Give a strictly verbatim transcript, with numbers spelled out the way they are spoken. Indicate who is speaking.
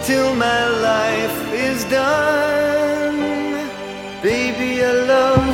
Speaker 1: till my life is done. Baby, I love